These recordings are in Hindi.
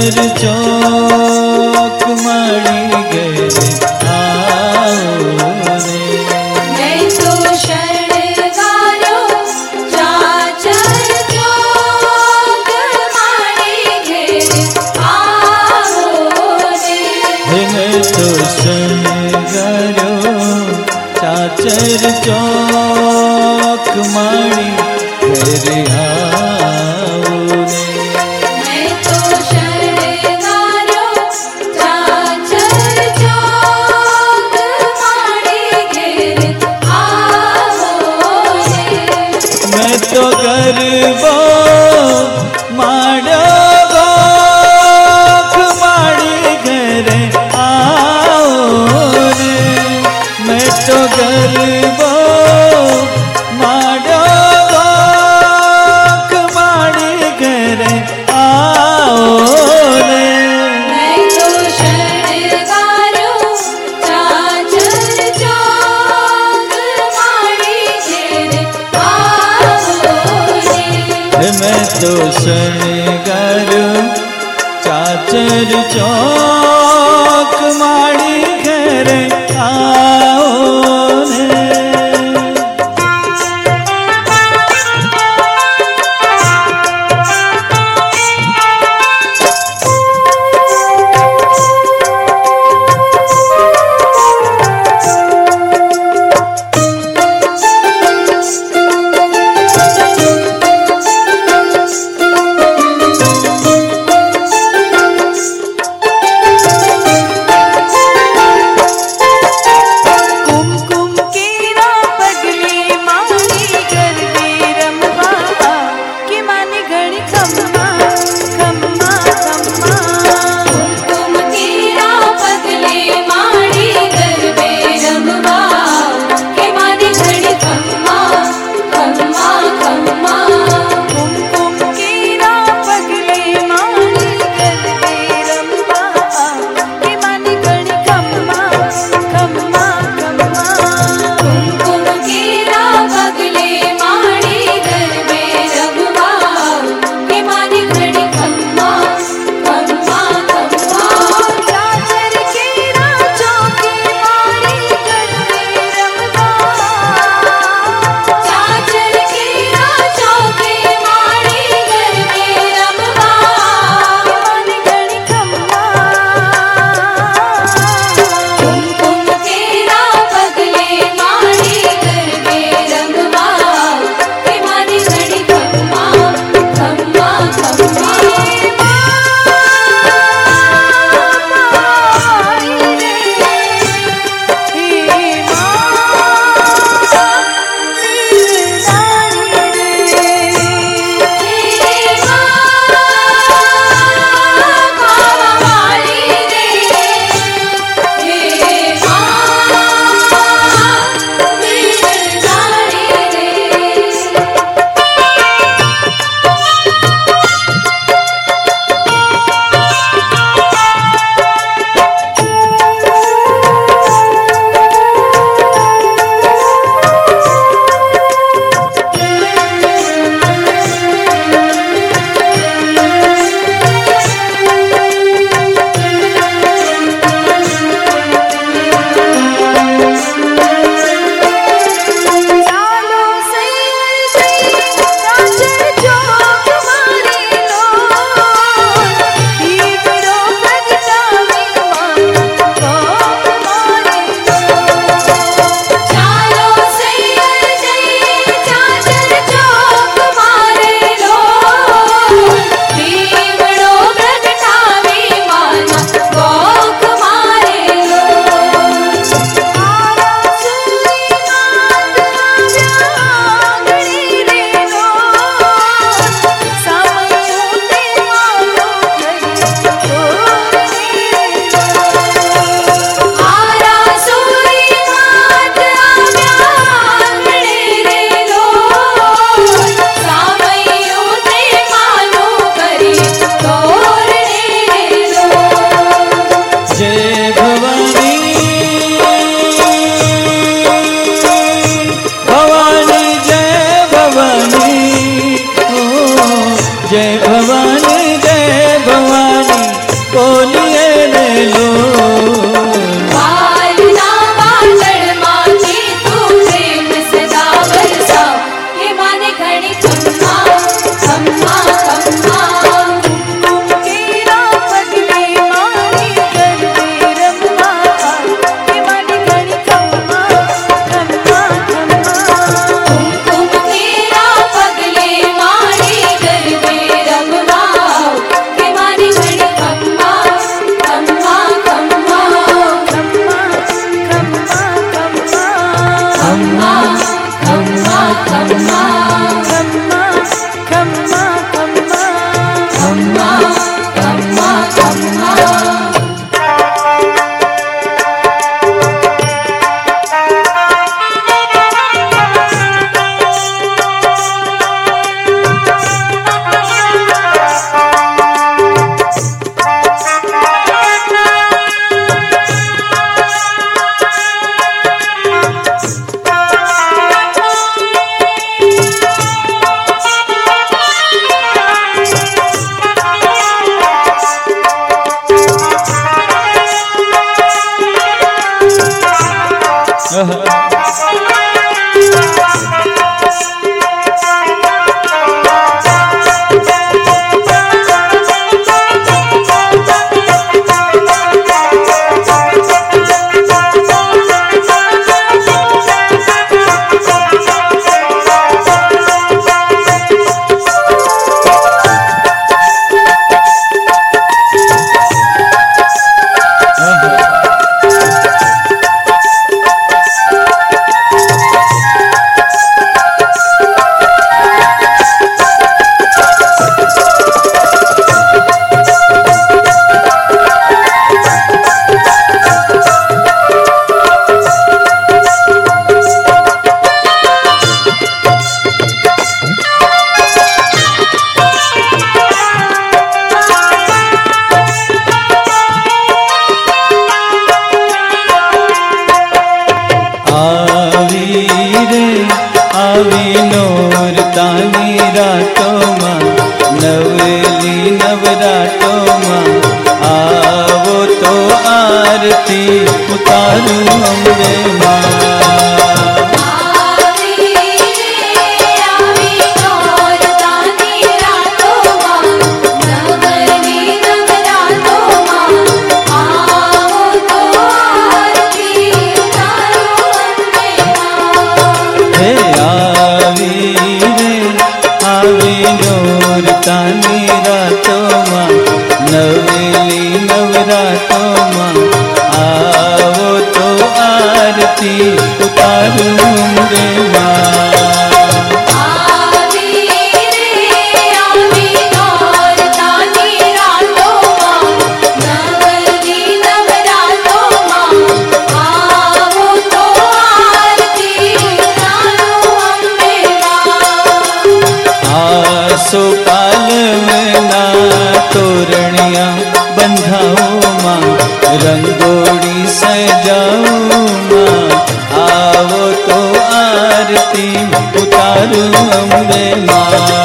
चाचर चौक माड़ी घेरे आओ रे। मैं तो शरणगारो चाचर चौक माड़ी घेरे आओ रे। मैं तो शरणगारो चाचर चौक माड़ी घेरे आओ रे। मैं तो शरणगारो चाचर चौक माड़ी घेरे आओ रे। मैं तो गरबो माड़ो गोख माड़ी घेरे आओ रे। मैं तो गरबो माड़ो गोख माड़ी घेरे आओ रे। मैं तो शरणगारो चाचर चौक माड़ी घेरे आओ रे। मैं तो शरणगारो चाचर चौक माड़ी घेरे आओ रे। आरती उतारूं अम्बे माँ। तानी रातों माँ नवेली नवरातों माँ आओ तो आरती उतारूं अम्बे माँ। सोपाल में ना तोरणिया बंधाओ माँ रंगोड़ी सजाओ माँ आओ तो आरती उतारूं अम्बे माँ।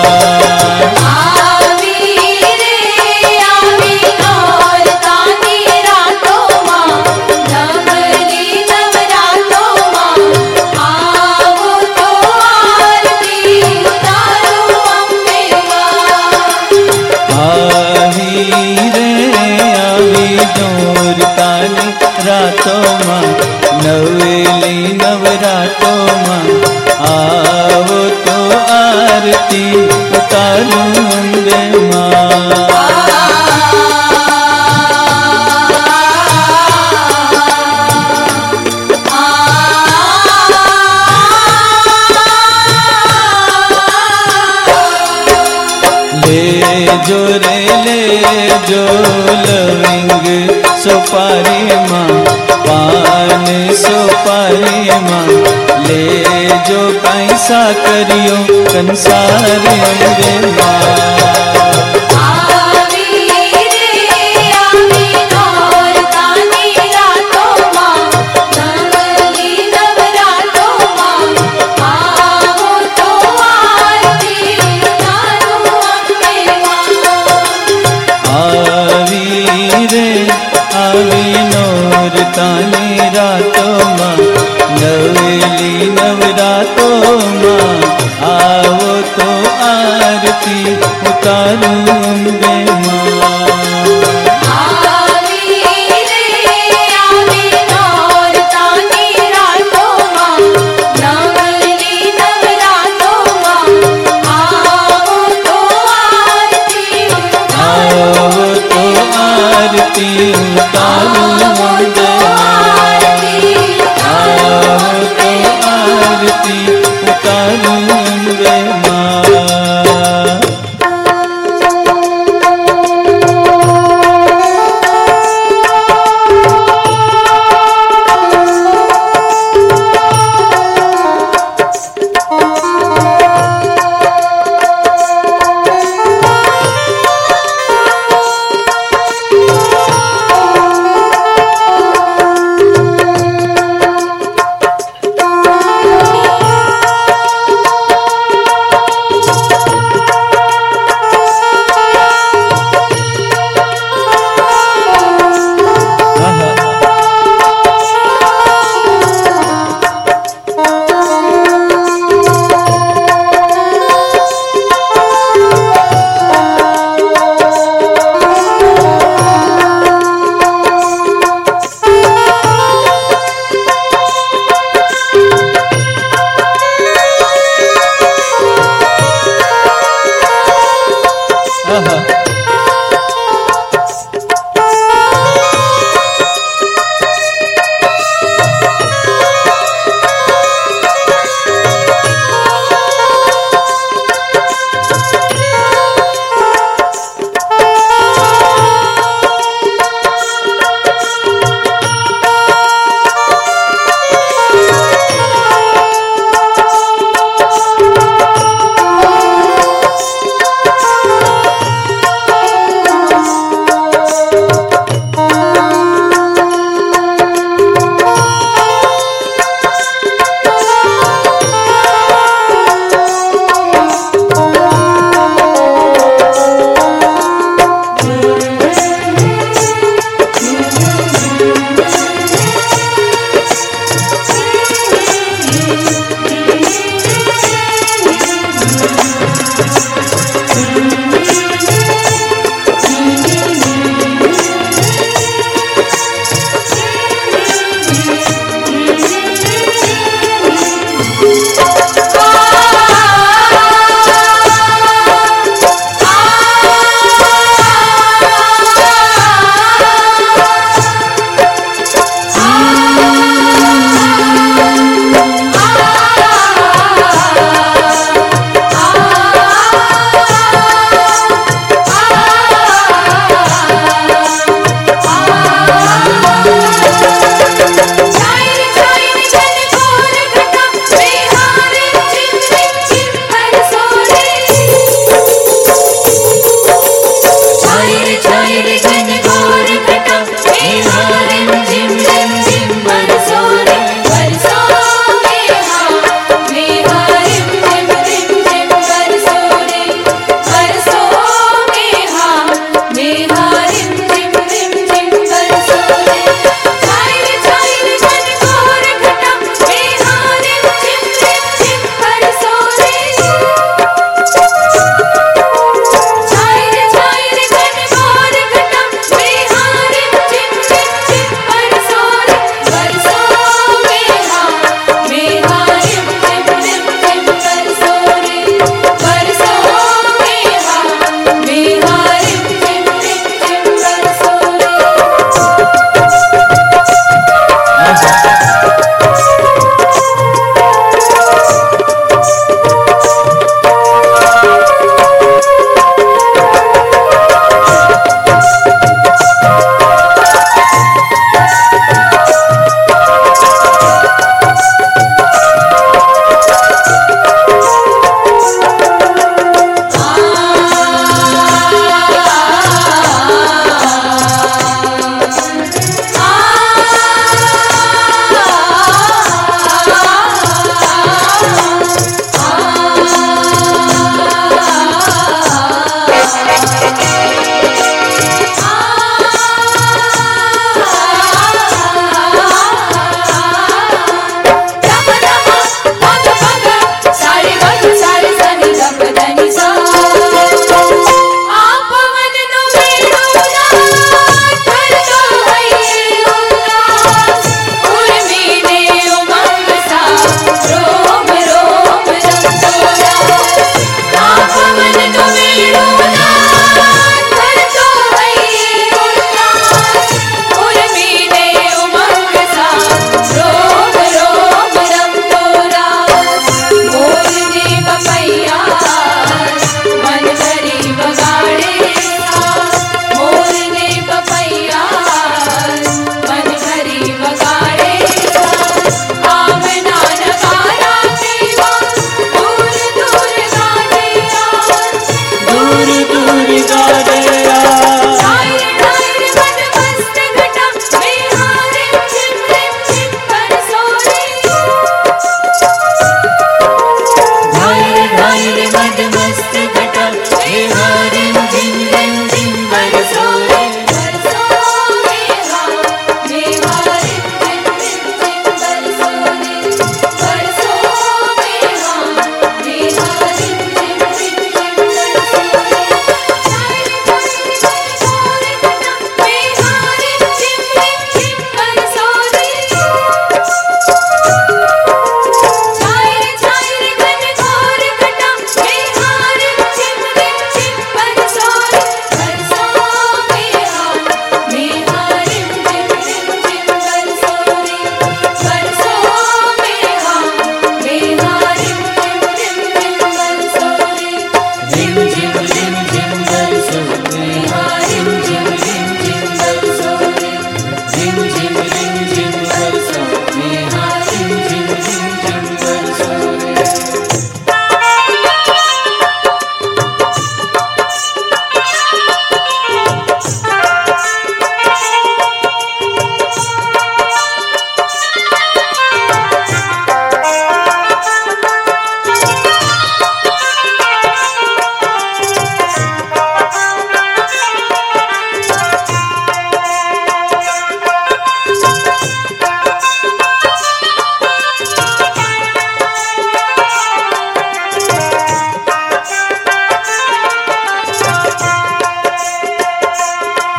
रातों माँ नवेली नवरातों माँ आओ तो आरती उतारूं अम्बे माँ। ले जो लविंग सुपारी माँ पान सुपारी माँ ले जो कैसा करियो कंसारी अम्बे माँ। तानी रातों माँ नवेली नवरातों माँ आओ तो आरती उतारूं अम्बे माँ।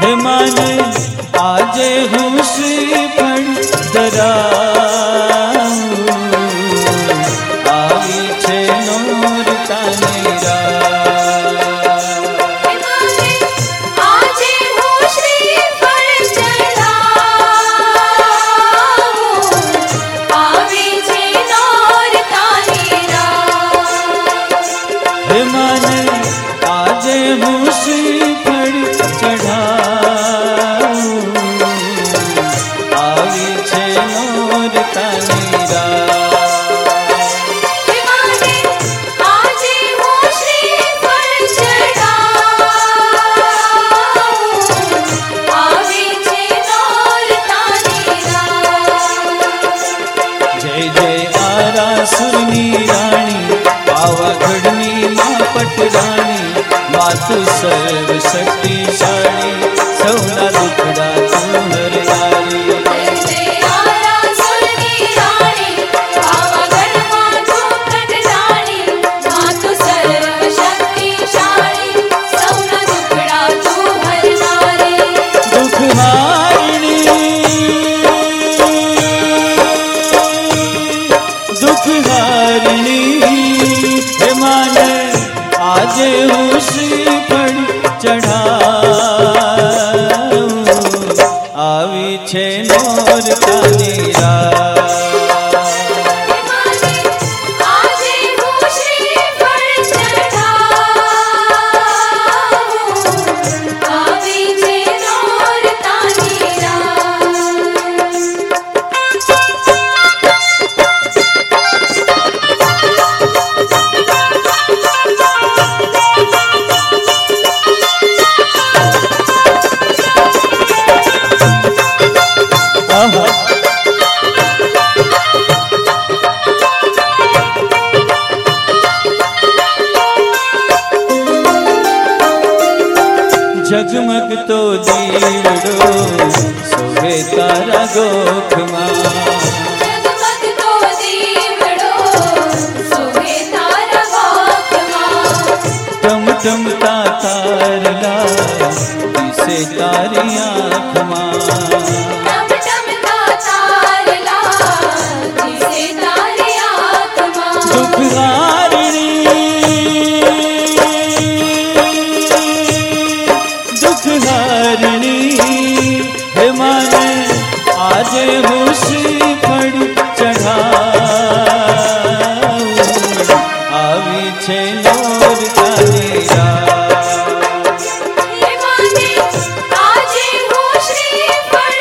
હે માને આજે હું શ્રીફળ ધરાવું, આવી છે નોરતાની રાત. આજે હું શ્રીફળ ચઢાવું, આવી છે નોરતાની રાત. હે માને આજે હું શ્રીફળ ચઢાવું, આવી છે નોરતાની રાત. આજે હું શ્રીફળ ચઢાવું, આવી છે નોરતાની રાત. જય જય આરાસુરની રાણી, પાવાગઢની મા પટરાણી, માતુ સર્વ શક્તિશાળી, સૌના દુખડા તું હરનારી. જય આરાસુરની રાણી, પાવાગઢમાં તું પટરાણી, માતુ સર્વ શક્તિશાળી, સૌના દુખડા તું હરનારી. દુઃખહારિણી હે માને આજે હું શ્રીફળ ચઢાવું, આવી છે નોરતાની રાત. આજે હું શ્રીફળ ચઢાવું, આવી છે નોરતાની રાત. આહા. જગમગતો દીવડો સોવે તારા ગોખમાં, જગમગતો દીવડો શોભે તારા ગોખમાં. ટમટમતા તારલા દિશે તારી આંખમાં. ટમટમતા તારલા દિશે તારી આંખમાં. દુઃખહારિણી હે માને આજે હું શ્રીફળ ચઢાવું, આવી છે નોરતાની રાત. હે માને આજે હું શ્રીફળ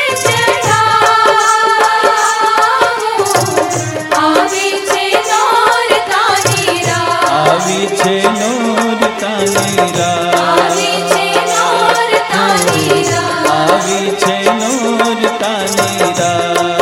ચઢાવું, આવી છે નોરતાની રાત. આવી છે નોરતાની રાત. આવી છે નોરતાની રાત. આવી છે નોરતાની રાત.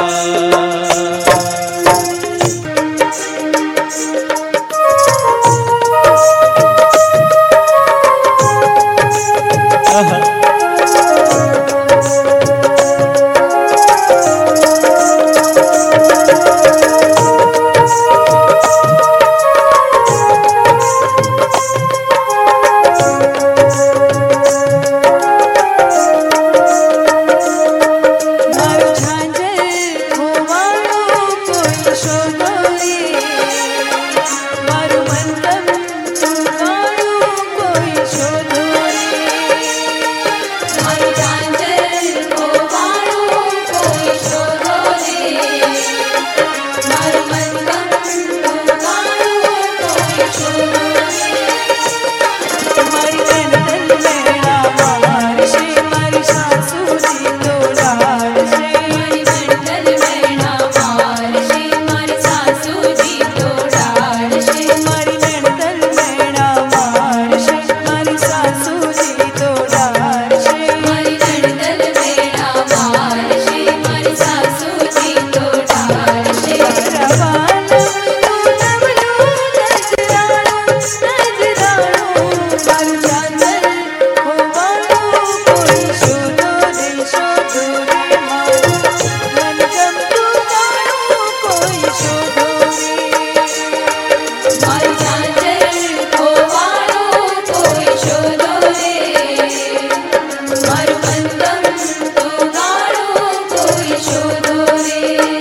मनगम तो गाड़ो कोई शोधो रे।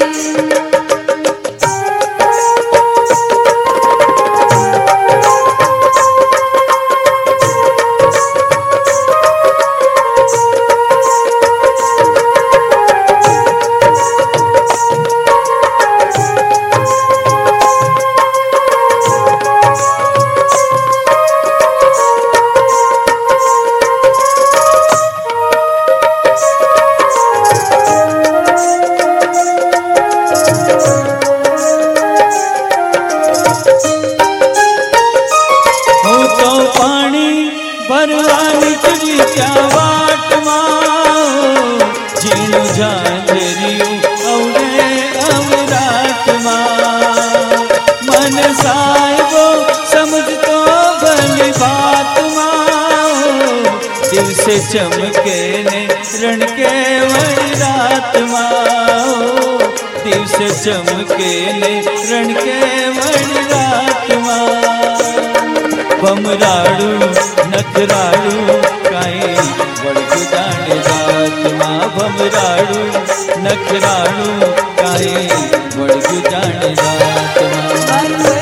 भरवानी चली क्या वाट माँ जीनु झांझरियू औरे अवराट माँ मन साहिबो समझ तो भली बात माँ दिल से चमके ने रण के वही रात माँ दिल से चमके ने रण के वही रात माँ भमराड़ू नखराड़ू काई वड़कु जाने जात माँ भमराड़ू नखराड़ू काई वड़कु जाने जात माँ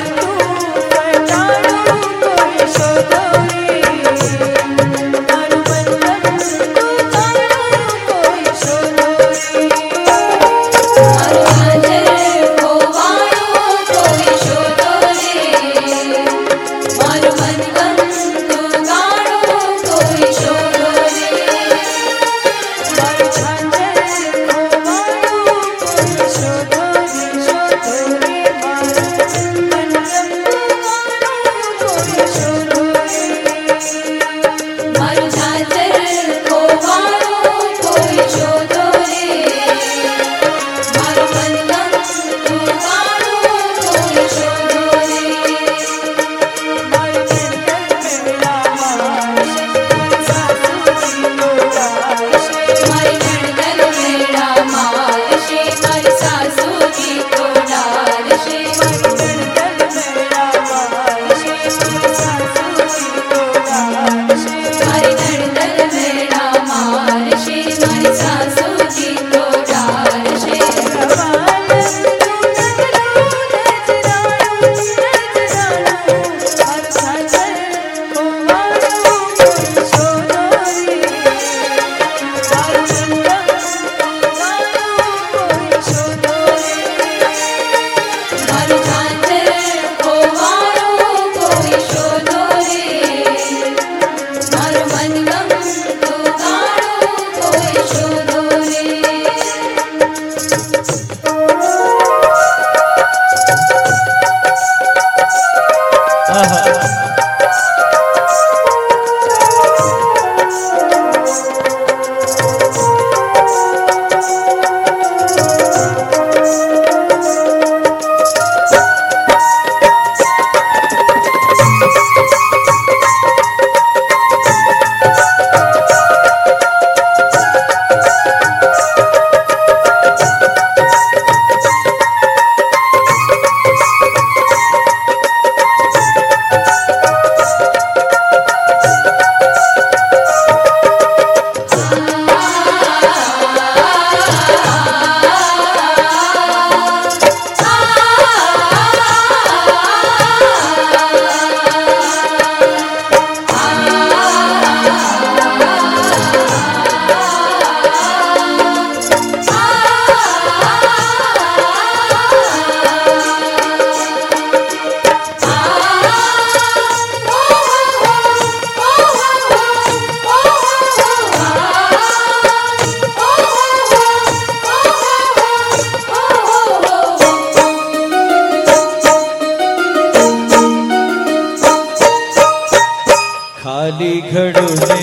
खाली घड़ों ने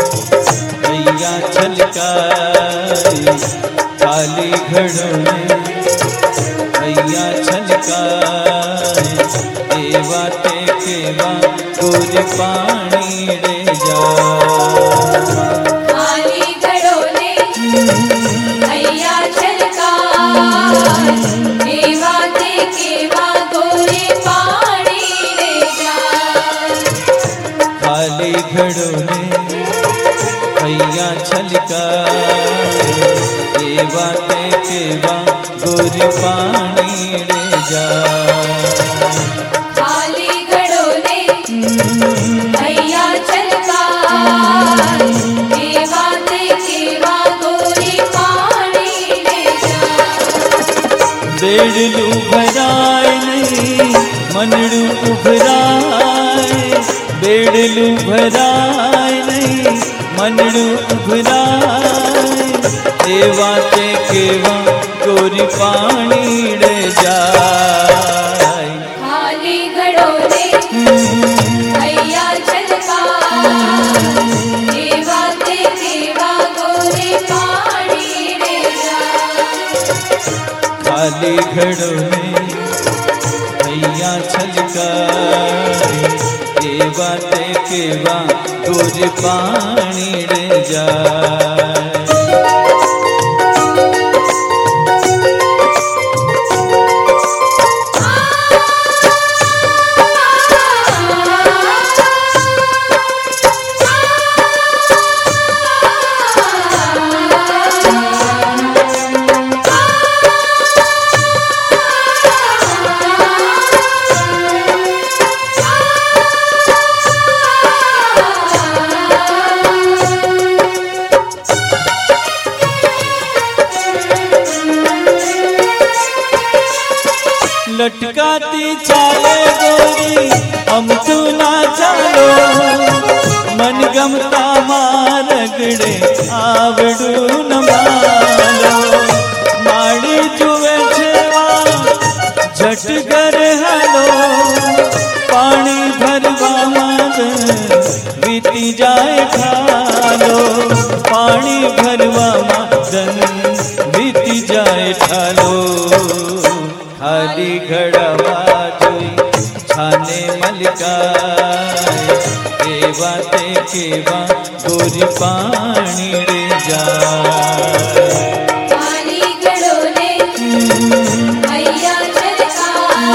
भैया छलकाई खाली घड़ों ने भैया छलकाई देवा ते केवा गोर पानी रे जा खाली घड़ों ने भैया छलकाई देवा ते केवा गोरे पानी रे जा खाली घड़ों ने भैया छलका ये बातें केवा गोरी पानी रे जा खाली घड़ों ने भैया छलका ये बातें केवा गोरी पानी ले जा बेड़लू भराए नहीं मनड़ू उभराए बेड़लू भराए नहीं मनड़ू उभराए देवा ते केवा गोरी पानी रे जाए खाली घड़ों ने भैया छलका ये बातें केवा गोरी पानी ले जा खाली घड़ों में भैया छलका ये बातें केवा गोरी पानी रे जाए लटकाती चाले गोरी हम तू ना चालो मन गमता मारगड़े आवड़ू न मालो माड़ी जुए छेवा झटगर हलो पानी भरवा माद बीती जाए ठालो पानी भरवा मादन बीती जाए ठालो खाली घड़वा जोई छाने मलकाए ये बातें केवा गोरी पानी रे जाए खाली घड़ों ने भैया छलका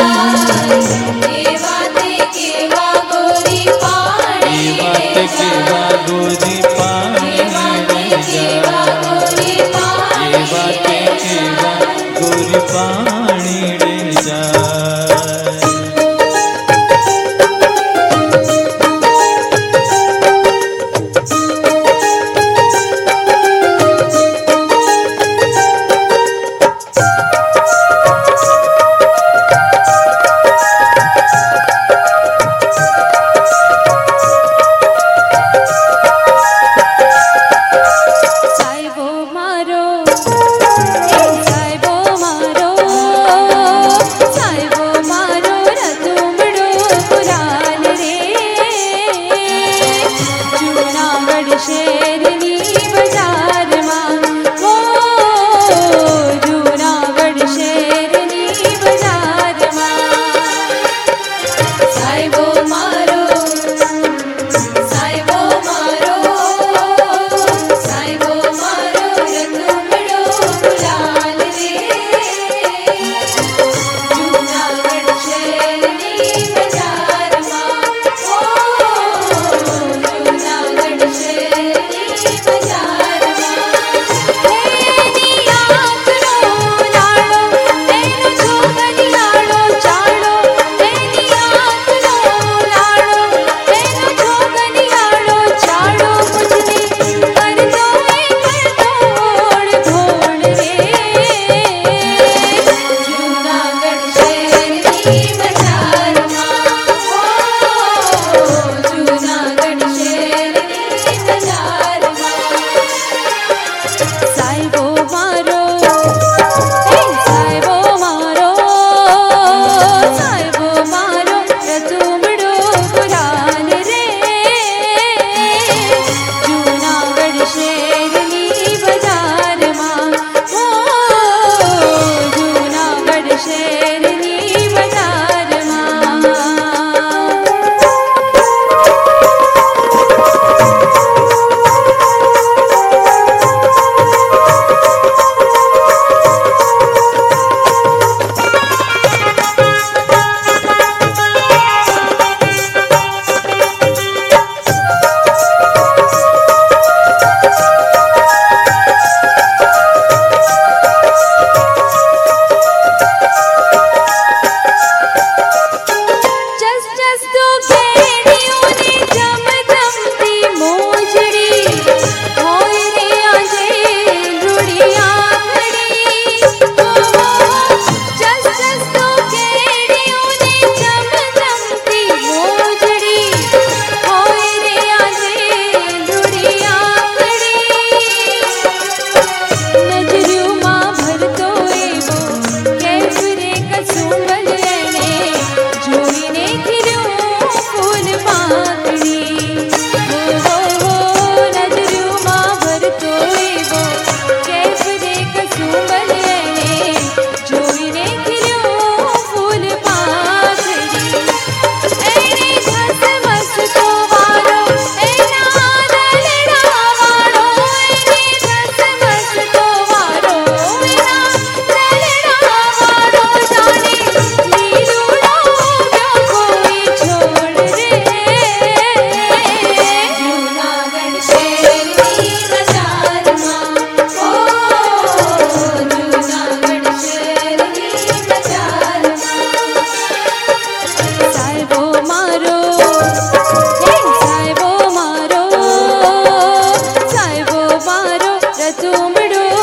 ये बातें केवा गोरी पानी ये बातें ले जा केवा गोरी पानी ये बातें केवा गोरी पानी ये बातें केवा गोरी पानी रे जाए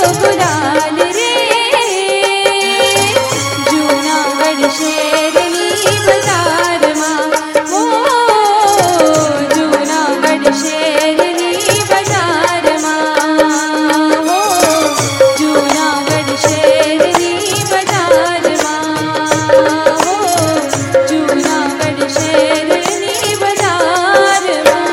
गुलाल रे जूनागढ़ शहरनी बाजार मां ओ जूनागढ़ शहरनी बाजार मां हो जूनागढ़ शहरनी बाजार मां हो जूनागढ़ शहरनी बाजार मां।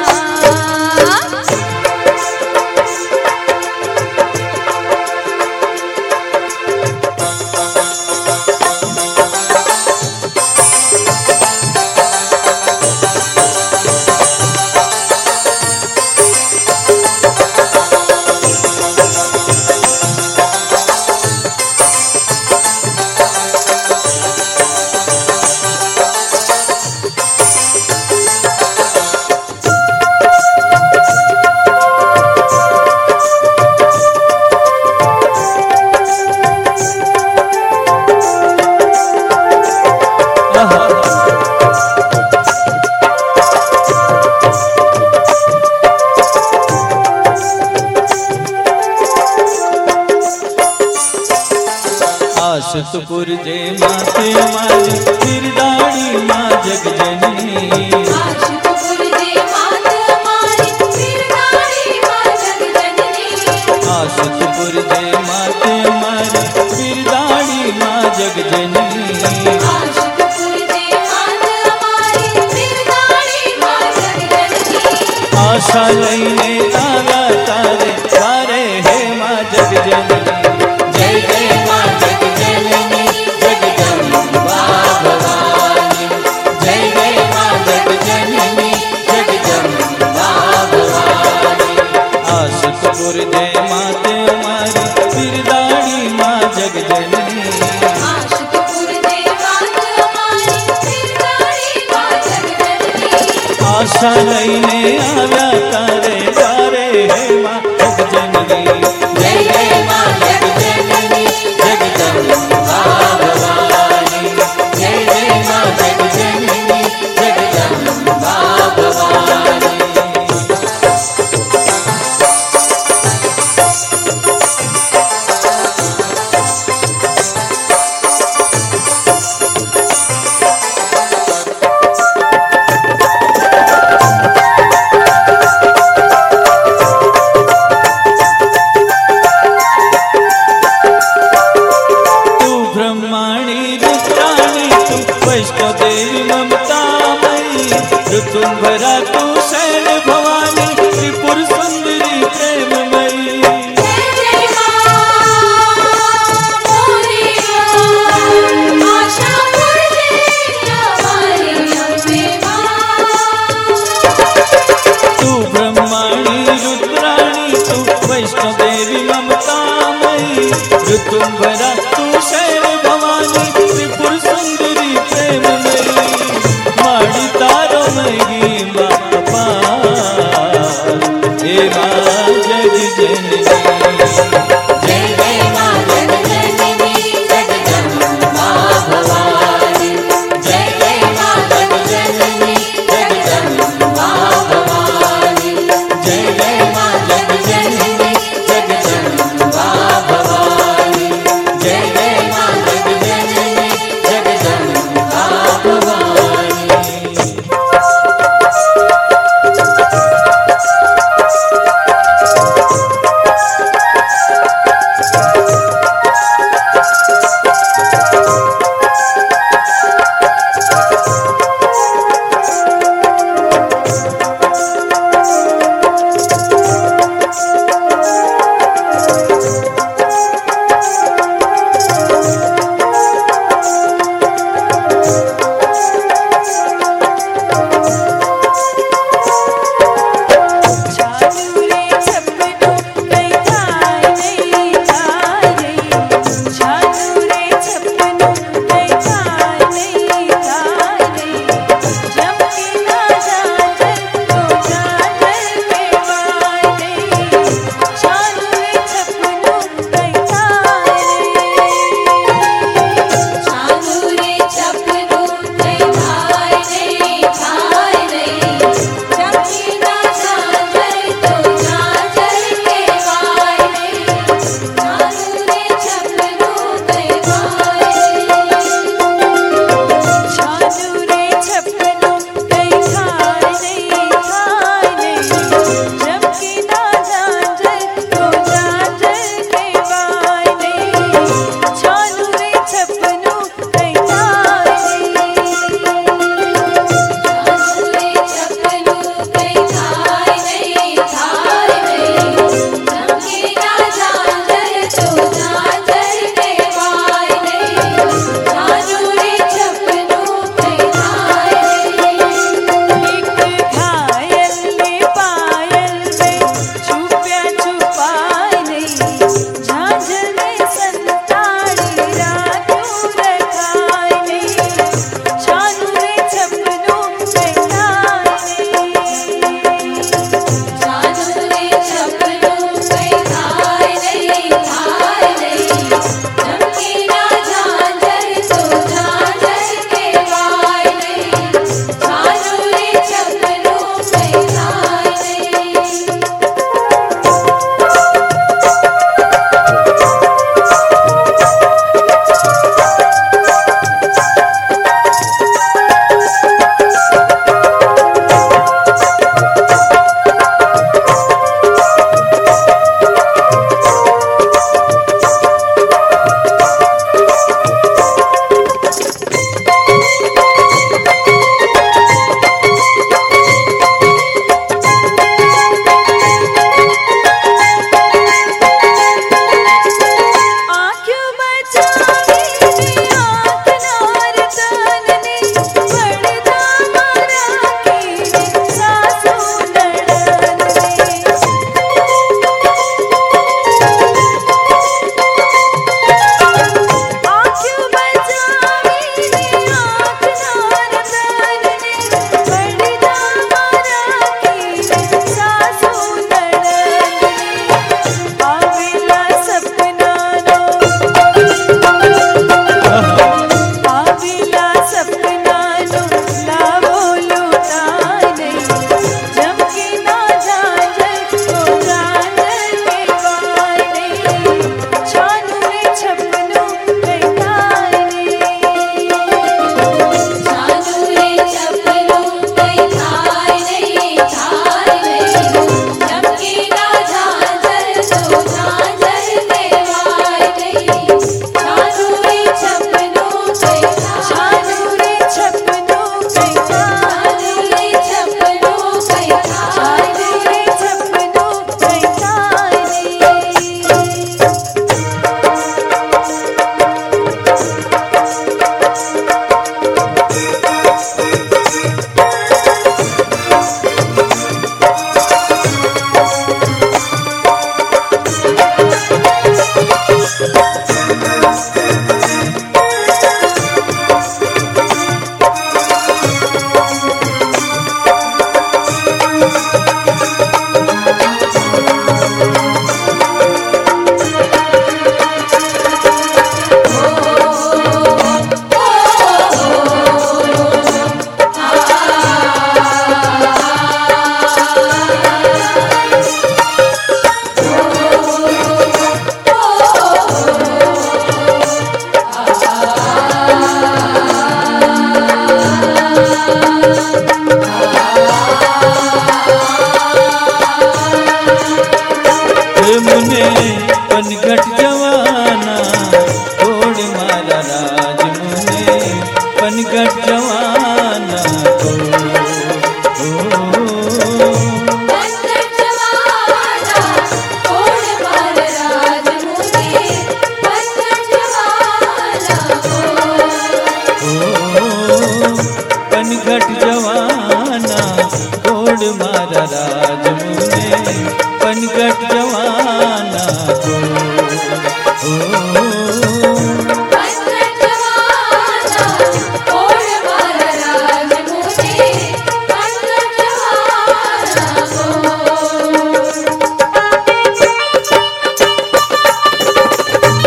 आशतपुर जे माते मारी फिरदाड़ी माँ जगजननी आशिकपुर जे मात हमारी फिरदाड़ी मां जगजननी आशतपुर जे माते मारी फिरदाड़ी माँ जगजननी आशिकपुर जे मात हमारी फिरदाड़ी मां जगजननी आशा लईने आवा तारे तारे हे माँ जगजननी जय जय माँ जगजननी जगदम्बा भवानी जय जय माँ जगजननी जगदम्बा भवानी आशतपुर जय माते मारी फिरदाड़ी माँ जगजननी आशिकपुर जे मात हमारी फिरदाड़ी मां जगजननी आशा लईने आव्या तारे तारे हे माँ जगजननी जय जय माँ जगजननी जगदम्बा भवानी जय जय माँ जगजननी जगदम्बा भवानी। तू ब्रह्माणी रुद्राणी तू वैष्णो देवी ममता मई ऋतुंभरा तू शैल भवानी त्रिपुर सुंदरी प्रेममयी जय जय मां मोरी आशापुर जे हमारी अम्बे मां तू ब्रह्माणी रुद्राणी तू वैष्णो देवी ममता मई ऋतुंभरा तू शैल भवानी त्रिपुर सुंदरी प्रेममयी माड़ी तारो मई बापा हे माँ जगजननी जय जय माँ जगजननी जगदम्बा भवानी जय जय माँ जगजननी जगदम्बा भवानी जय जय माँ जगजननी जगदम्बा भवानी जय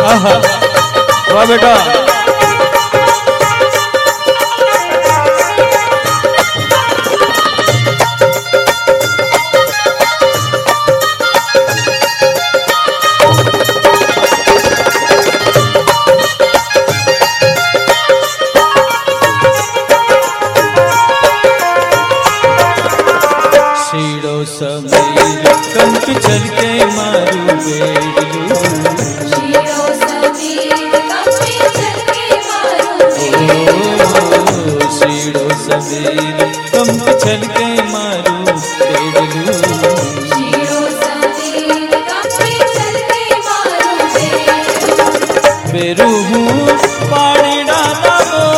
आहा, वाह बेटा। शीड़ो समीर कंक चल के मारू बेड़लू, शीरो समीर कंपी चल के मारो शीड़ो समीर कंक चल के मारू बेड़लू, शीरो समीर कंपी चल के मारो बेरू हूँ पानी डाला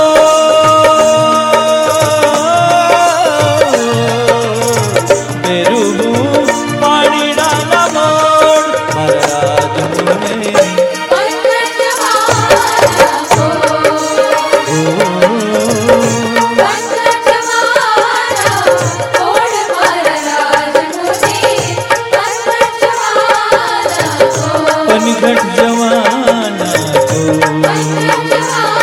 बेरू हूँ पानी डाला मोड़ महाराज मुने पंकज जमाना को पंकज जमाना ओढ़ महाराज मुझे पंकज जमाना को पनघट जवाना को पंकज जमाना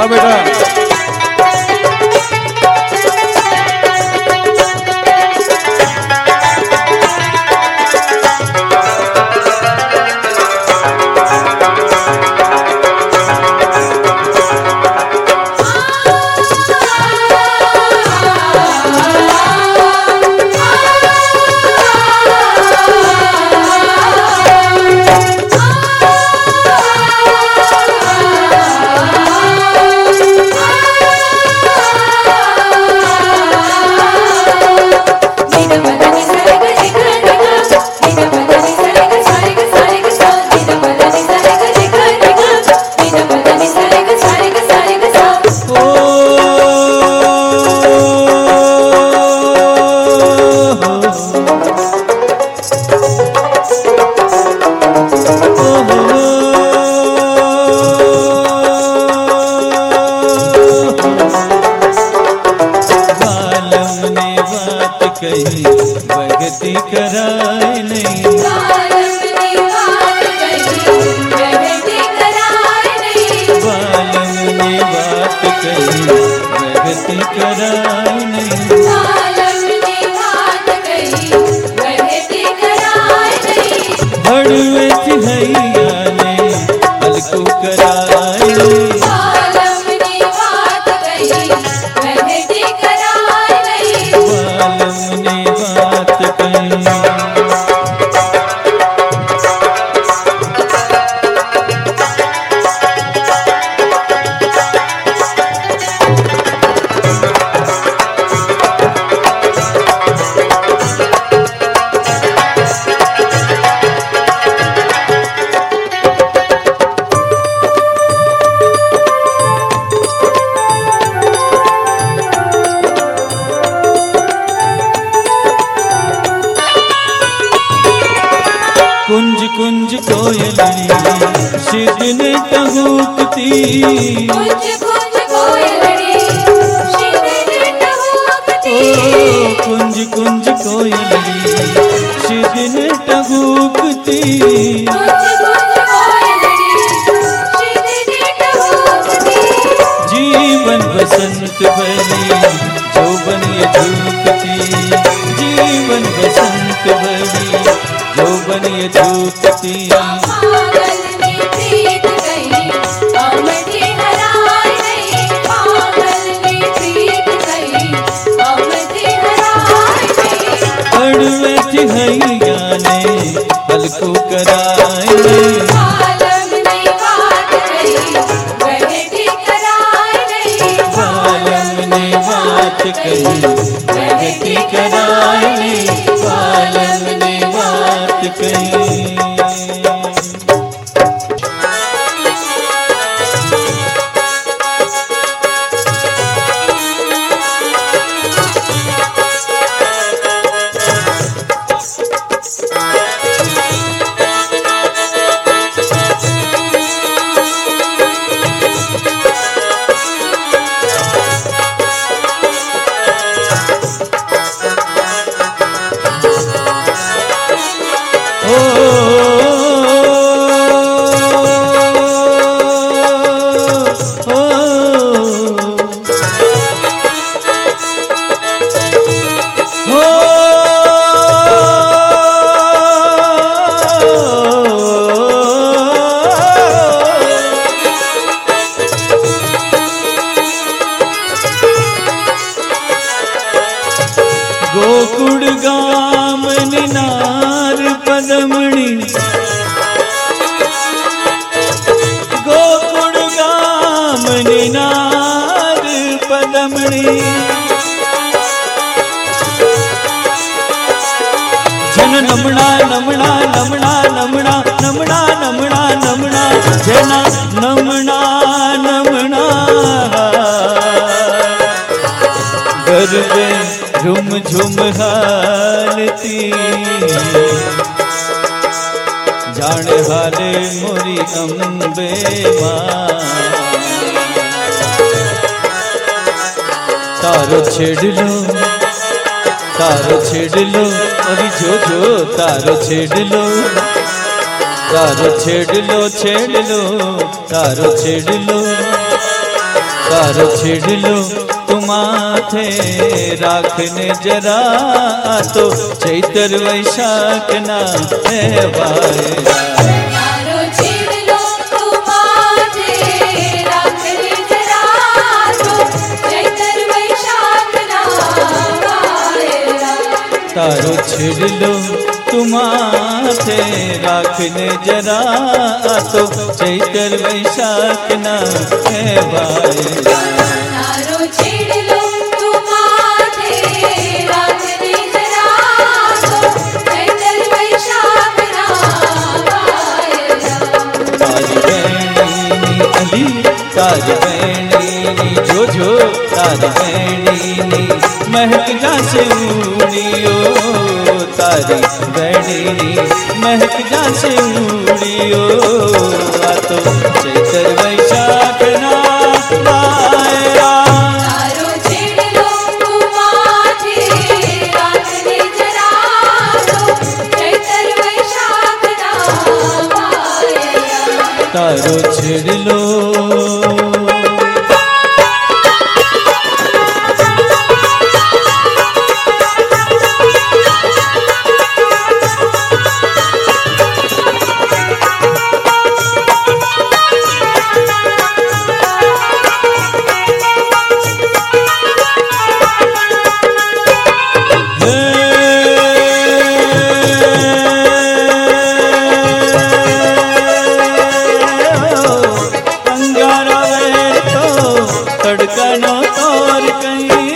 वाह बेटा। कहीं भगति कराए नहीं, बालम ने बात कही भगति कराए नहीं, बालम ने बात कही भगति कराए नहीं, बालम ने बात कही भगति कराए नहीं, भड़वे चिन्हैया ने अलकू कराए नहीं, बालम ने बात कही भगति कराए नहीं, बालम ने बात कही। कुंज कुंज कोयलनी सिद्ध ने टहूकती, कुंज कुंज कोयलड़ी शीत ने टहूकती, कुंज कुंज कोयलनी सिद्ध ने टहूकती, कुंज कुंज कोयलड़ी शीत ने टहूकती, जीवन बसंत बनी यौवन ये झूकती, जीवन बसंत बनी यौवन ये झूकती, पागल ने प्रीत कही अमृत हराए नहीं, पागल ने प्रीत कही अमृत हराए नहीं, भड़वे चिन्हैया ने अलकू कराए नहीं, बालम ने बात कही भगति कराए नहीं, बालम ने बात कही भगति कराए नहीं, बालम ने बात कही। गोकुड़ गाम निनार पदमणि, गोकुड़ गाम निनार पदमणि, जन नमणा नमणा नमणा नमणा नमणा नमणा नमणा जना नमणा नमणा, गरबे झुम झुम हालती, जान हाले मोरी अम्बे मां, तारो छेड़ लो तारो छेड़ लो अरे जो जो तारो छेड़ लो, तारो छेड़ लो छेड़ लो तारो छेड़ लो, तारो छेड़ लो तुम माथे राखने जरा तो चैत्र वैशाख ना है वायरा तारो छेड़ लो तुम माथे राखने जरा तो चैत्र वैशाख ना वायरा तारो छेड़ लो तुम माथे राखने जरा तो चैत्र वैशाख ना है वायरा तारो छेड़ लो तुम माथे राखने जरा तो चैत्र वैशाख ना वायरा तारी बैणी अली तारी बैणी जो तारी बैणी महक जा से उड़ियो तारी बैणी महक जा से उड़ियो तो चैत्र वैशाख ना वायरा तारो छेड़ लो तुम माथे राखने जरा तो चैत्र वैशाख ना वायरा तारो छेड़ लो तड़कनो तोर कहीं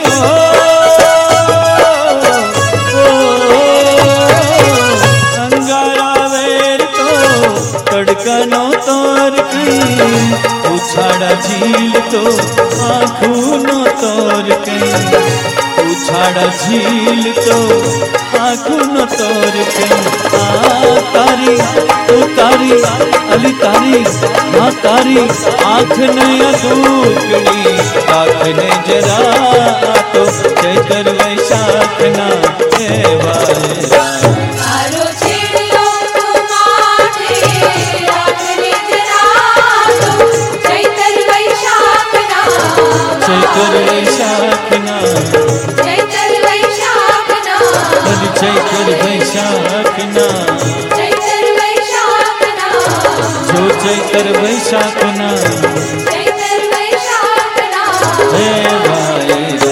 अंगारा वेर तो तड़कनो तोर कहीं उछाड़ा झील तो आँखों तोर कहीं उछाड़ा झील तो आँखों तोर कहीं तारी तारी अली तारी हाँ तारी आँख नया दूकनी आँखने जरा तो चैत्र वैशाख ना है वायरा तारो छेड़ लो तुम माथे राखने जरा तो चैत्र वैशाख ना चैत्र वैशाख ना चैत्र वैशाख ना अली चैत्र वैशाख ना चैत्र वैशाख ना जो चैत्र वैशाख ना चैत्र वैशाख ना है वायरा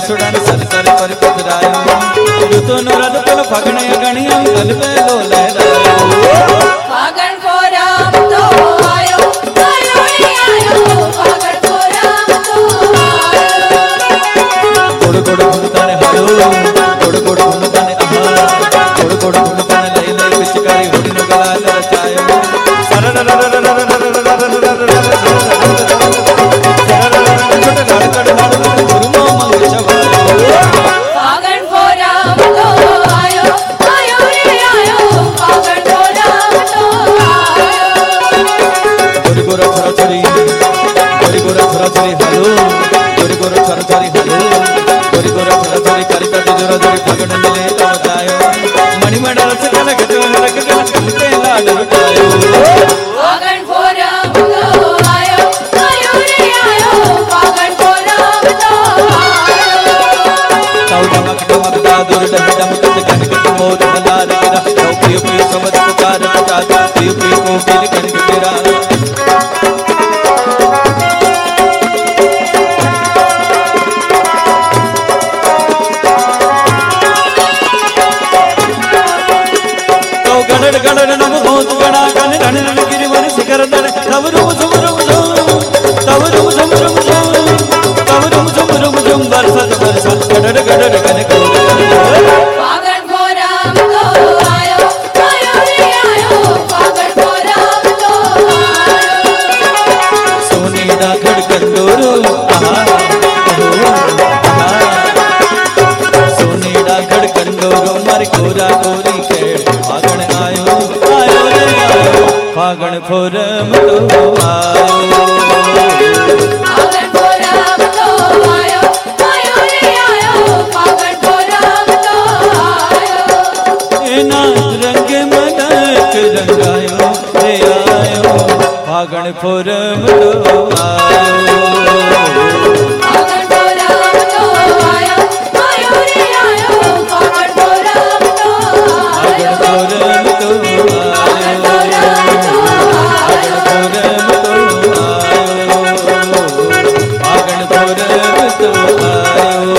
सुड़न सल कर पर पधरायो ऋतु नरद पल फगण गणिया कल पे लो लहरायो फागण को राम तो आयो आयो रे आयो फागण को राम तो आयो गोड़ गोड़ घुमताने हालो गोड़ गोड़ घुमताने आहा गोड़ गोड़ घुमताने लई लई पिचकारी होड़ी न गला लचायो फागण को राम तो आयो आयो रे आयो फागण को राम तो आयो गोरी गोरा छोरा छोरी हालो गोरी गोरा छोरा छोरी हालो गोरी गोरा छोरा छोरी करी कट जोरा जोरी फगण मिले तो जायो मणि मंडल से कनक जो लग गला कलते लाड रुटायो फागण को राम तो आयो आयो रे आयो फागण को राम तो आयो ताऊ डमक डमक दा दूर डम डम कत कनक मोर मलार गिरा ताऊ पियो पियो समझ पुकार पटा पियो पियो को बिल कनक गिरा गणर गणर नम होत गणा गण रण रण गिरिवर शिखर दर तव रूम झुम रूम झुम तव रूम झुम रूम झुम तव रूम झुम रूम झुम बरसत बरसत गणर गणर गण फागण को राम तो आयो आयो रे आयो फागण को राम तो आयो सोने दा खड़कंडोरो आहा सोने दा खड़कंडोरो मर कोरा कोरी खेड़ फागण आयो आयो रे आयो फागण फोरम तो आयो फागण को राम तो आयो आयो रे आयो फागण को राम तो आयो ए नाच रंगे मदक रंगायो रे आयो फागण फोरम तो आयो फागण को राम तो आयो आयो रे आयो फागण को राम तो फागण आयो फोरम तो आयो फागण फोरम तो आयो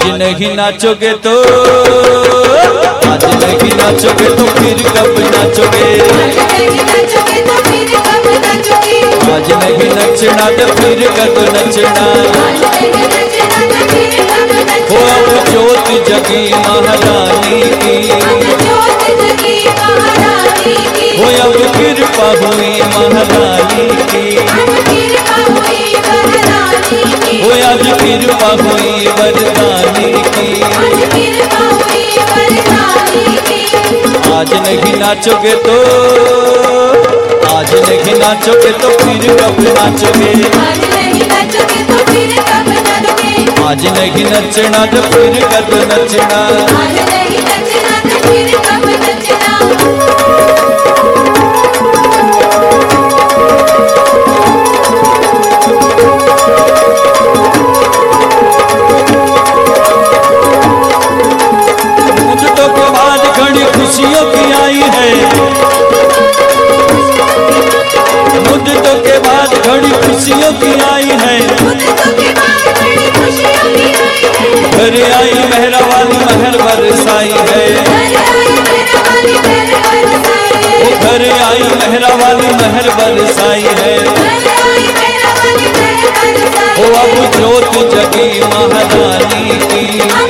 आज नहीं नाचोगे तो, आज नहीं नाचोगे तो फिर कब नाचोगे, आज नहीं नचना तो फिर कब नचना। हो अब ज्योत जगी महारानी की, हो अब कृपा हुई महारानी की, हो आज कृपा हुई वरदानी की। आज नहीं नाचोगे तो, आज नहीं नाचोगे तो फिर कब नाचोगे, आज नहीं नचना तो फिर कब नचना। मुद्दतों के बाद घड़ी खुशियों की आई है, मुद्दतों के बाद घड़ी खुशियों की आई है। घर आई मेहरा वाली महर बरसाई है, वो घर आई मेहरा वाली महर बरसाई है। वो अब ज्योत जगी महारानी की,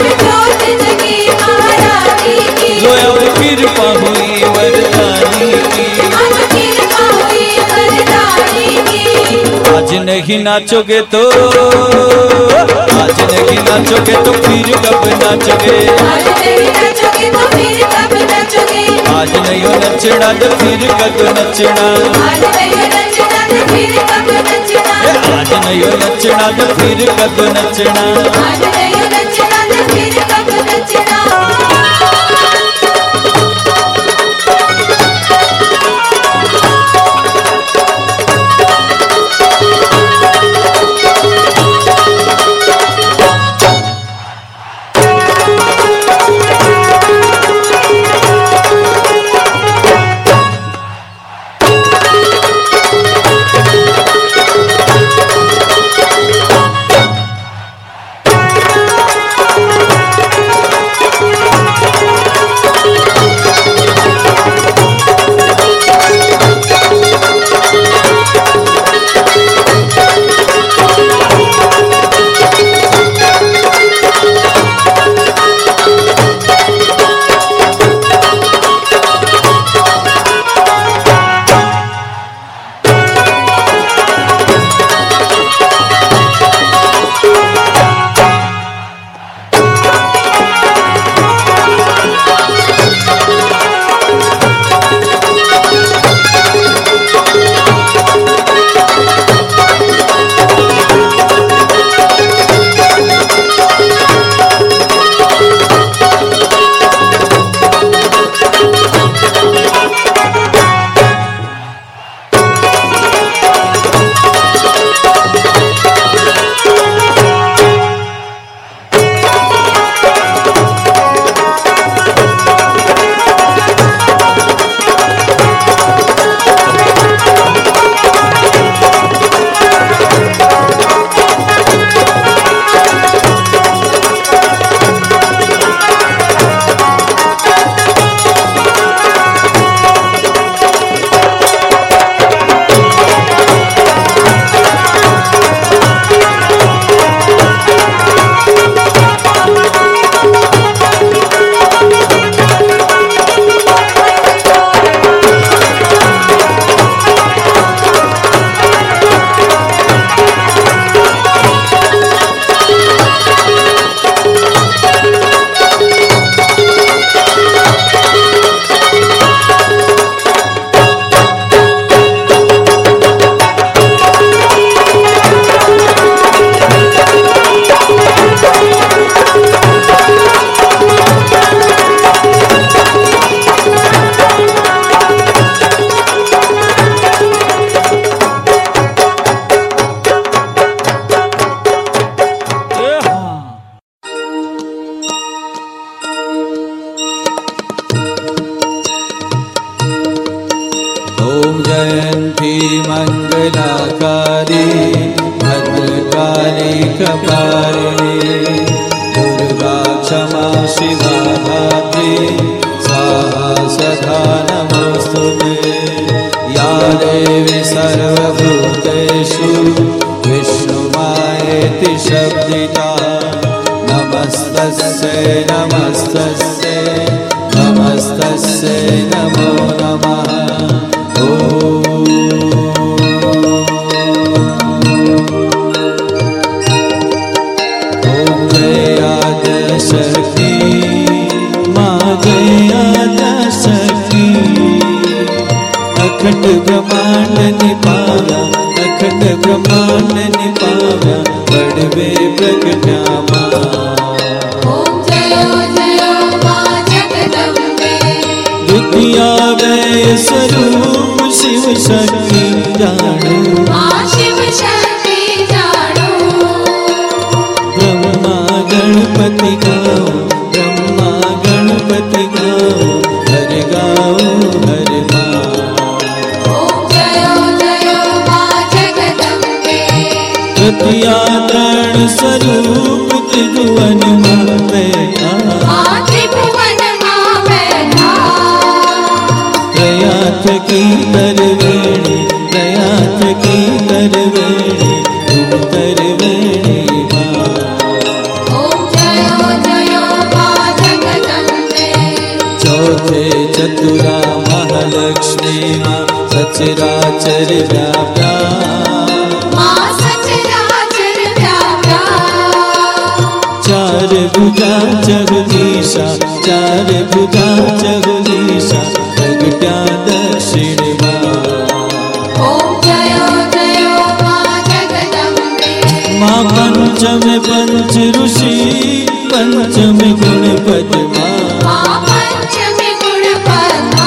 लो अब कृपा हुई वरदानी की। आज नहीं नाचोगे तो, आज नहीं नाचोगे तो फिर कब नाचोगे, आज नहीं नचना तो फिर कब नचना। आज नहीं नचना तो फिर कब नचना। क्षमा शिवा धात्री स्वाहा सदा नमोस्तुते या देवी सर्वभूतेषु विष्णुमायेति शब्दिता नमस्तस्यै नमस्तस्यै नमस्तस्यै नमो नमः शक्ति माँ जया शक्ति अखंड ब्रह्मांड निपाव्या अखंड ब्रह्मांड निपाव्या बड़वे प्रगटा माँ ओम जय माँ जगदम्बे द्वितीया वै स्वरूप शिव शक्ति जानो माँ शिव शक्ति जानो ब्रह्मा गणपति गाओ ब्रह्मा गणपति गाओ हर गाओ हर माँ ओम जय माँ जगदम्बे तृतीया तृण स्वरूप त्रिभुवन माँ बैठा माँ त्रिभुवन माँ बैठा त्रयाथ की तरवेणी त्रयाथ की तरवेणी तुम तरवेणी माँ ओम जय माँ जगदम्बे चौथे चतुरा महालक्ष्मी माँ सचराचर व्याप्या माँ सचराचर व्याप्या चार भुजा जगदीशा चार भुजा जगदीशा प्रगट्या दक्षिण माँ ओम जय माँ जगदम्बे माँ पंचम पंच ऋषि पंचम गुणपति माँ माँ पंचमी गुण पद्मा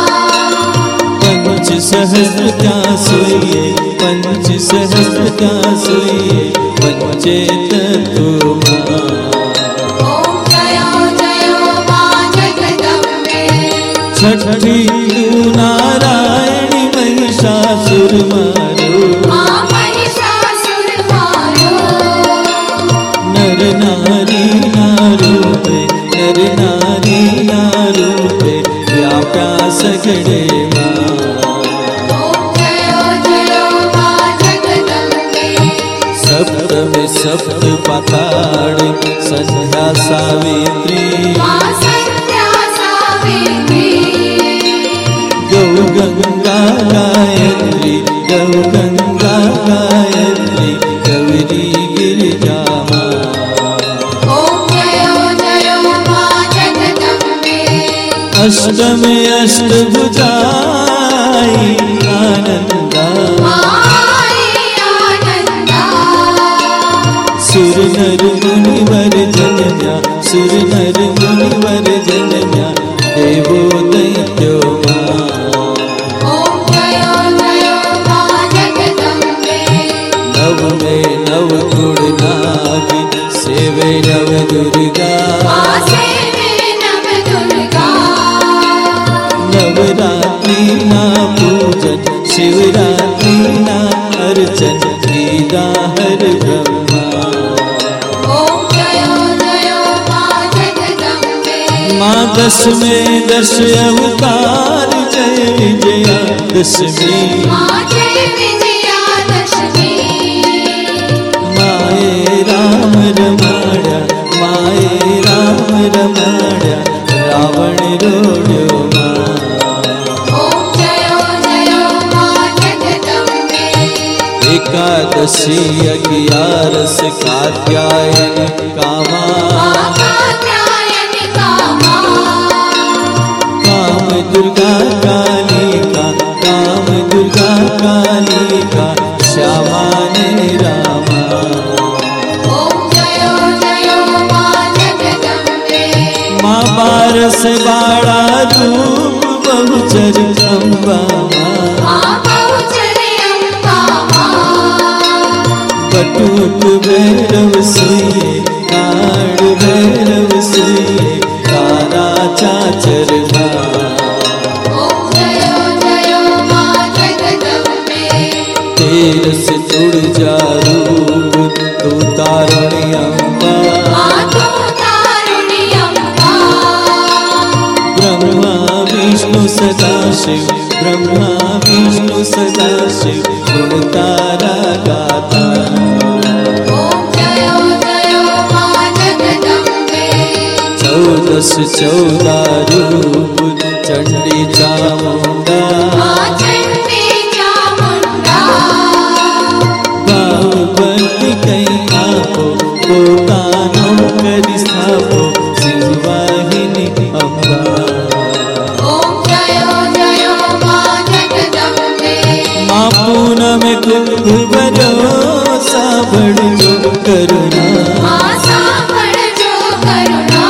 पंच सहस्र क्या सोइए पंच सहस्र क्या सोइए पंचे तत्व माँ ओम जय माँ जगदम्बे छठी तू नारायणी महिषासुर मारो माँ महिषासुर मारो नर नारी नारूपे नर नारी नारूपे व्याप्या सगड़े माँ ओम जय माँ जगदम्बे सप्तमे सप्त पाताड़ संध्या सावित्री माँ संध्या सावित्री गौ गंगा गायत्री गौ गंगा गायत्री गौरी गिरिजा माँ ओम जय माँ जगदम्बे अष्टमे अष्टभुजाई आनंदा माई आनंदा सुर नर मुनिवर जनन्या सुर नर मुनिवर जनन्या देवो दैत्यो माँ ओम जय माँ जगदम्बे नव में नव गुण नागी सेवे नव दुर्गा माँ सेवे नव दुर्गा नवरात्रि ना पूजन शिवरात्रि ना अर्चन गीता हर ब्रह्मा ओम जय माँ जगदम्बे माँ दशमे दश अवतार जय विजया दशमी माँ जय विजयादशमी माए राम रमाड़ा माए राम रमाड़ा रावण रोड्यो माँ ओम जय माँ जगदम्बे एकादशी अगियारस कात्यायन कामा माँ कात्यायनी कामा काम दुर्गा कालिका काम दुर्गा कालिका श्यामा ने रामा ओम जय माँ जगदम्बे माँ पारस बाड़ा रूप बहुचर अम्बा माँ बहुचरी अम्बा बटूक भैरव सुइए काड़ भैरव सुइए तारा चाचर माँ ओम जय माँ जगदम्बे तेर से जुड़ जा रूप तू तारणी अम्बा माँ तू तारुणी शिव ब्रह्मा विष्णु सदा शिव गुण तारा गाता। ओम जयो जयो मां जगदम्बे। 14 रूप चंडी चामुंडा मां चंडी चामुंडा। बाहुबली कई आपो पोतानो करी स्थापो सिंहवाहिनी अम्बा। ओम जयो जयो मां जगदम्बे। मां पूनम कुंभ भरो साबड़ो करुणा। मां साबड़ो करुणा।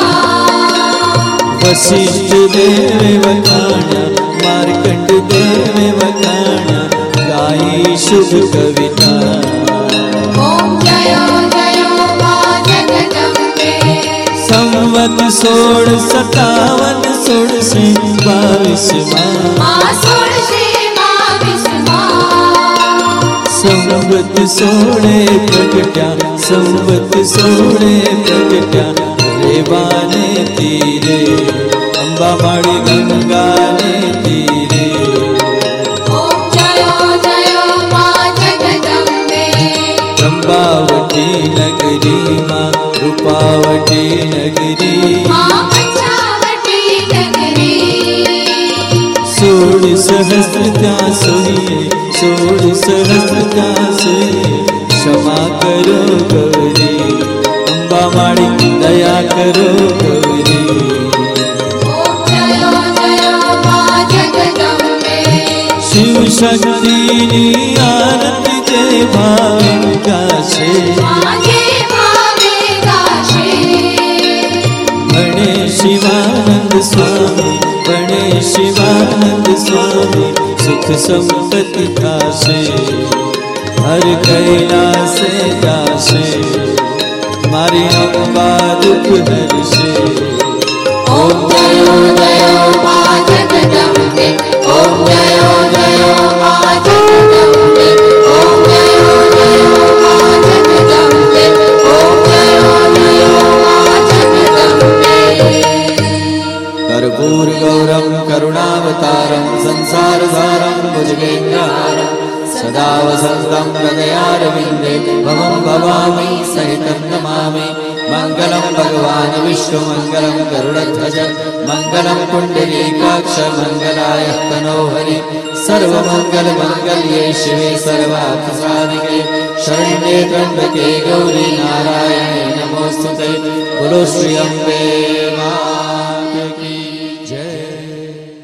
वशिष्ठ देव वखाणा मार्कंड देव वखाणा गाई शुभ कविता। ओम जयो जयो मां जगदम्बे। संवत 1657 1622 मां 1622 संवत 16 प्रगट्या संवत 16 प्रगट्या रेवाने तीरे अंबा माड़ी गंगा ने तीरे। ओम जयो जयो मां जगदम्बे। चंपावती नगरी मां रूपावती नगरी। मां पंचावटी नगरी। 16 सहस्त्र त्या सोहिए 16 सहस्त्र त्या सोहिए क्षमा करो गौरी अंबा माड़ी दया करो गौरी। ओम जयो जयो मां जगदम्बे। शिव शक्ति नी आरती जय भावे गाशे। मां जे भावे गाशे। बणे शिवानंद स्वामी बणे शिवानंद स्वामी सुख संपत्ति खासे हर कैलासे जासे मारी अम्बा दुख हरसे। ओम जयो जयो मां जगदम्बे। ओम जयो जयो मां जगदम्बे। ओम जयो जयो मां जगदम्बे। ओम जयो जयो मां जगदम्बे। कर्पूर गौरम करुणावतारम संसार सारम भुजगेन्द्रहारम सदा वसन्तं हृदयारविन्दे भवं भवामि सहितं नमामि। मंगलम भगवान विष्णु मंगलम गरुड़ध्वज मंगलम पुंडरीकाक्ष मंगलाय तनोहरि सर्वमंगल मंगल्ये शिवे सर्वार्थसाधिके शरण्ये त्र्यंबके गौरी नारायणे नमोस्तुते। बोलो श्री अम्बे मां